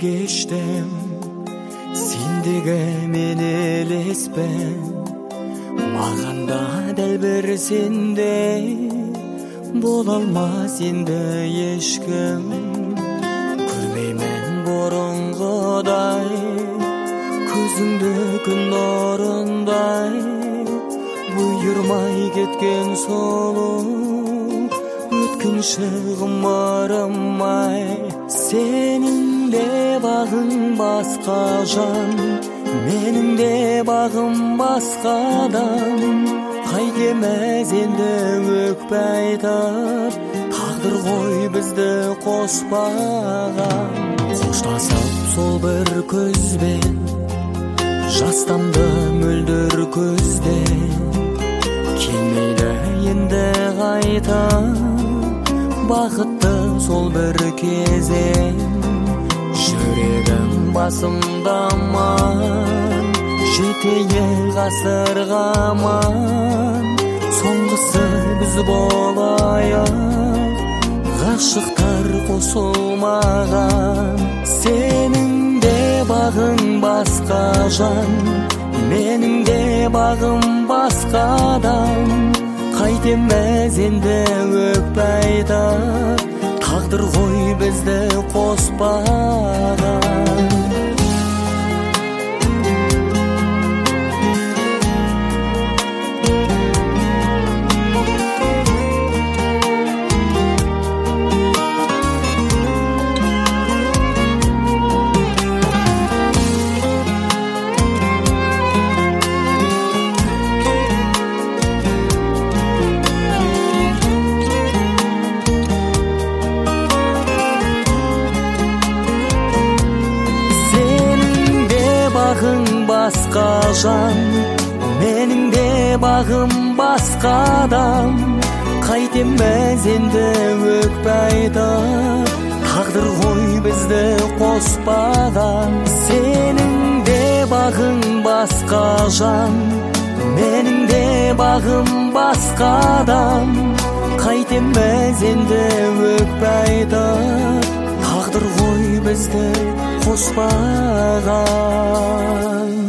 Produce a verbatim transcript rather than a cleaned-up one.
кечтим, сендеге мен элеспен. Мағанда дәл бір сендей бола алмас енді ешкім. Көрмеймін бұрынғыдай, көзіңді күн нұрындай, бұйырмай кеткен солу өткінші ғұмырым-ай. Сенің де бағың басқа жан, менің де бағым басқадан. Қайтеміз енді өкпе айтып, тағдыр ғой бізді қоспаған. Қоштасып сол бір көзбен, жастамды мөлдір көзден. Келмейді енді қайта бақытты сол бір кезең. Жүрегім басымдаман, жетейі ғасырға ман. Соңғысы біз болайық, ғашықтар қосылмаған. Сенің де бағың басқа жан, менің де бағым басқадан. Қайтеміз енді өкпе айтып, тағдыр ғой бізді қоспаған. Басқа жан, менің де бағым басқадан. Қайтеміз енді өкпе айтып, тағдыр ғой бізді қоспаған. Сенің де бағың басқа жан, менің де бағым басқадан. Қайтеміз енді өкпе айтып, тағдыр ғой бізді қоспаған.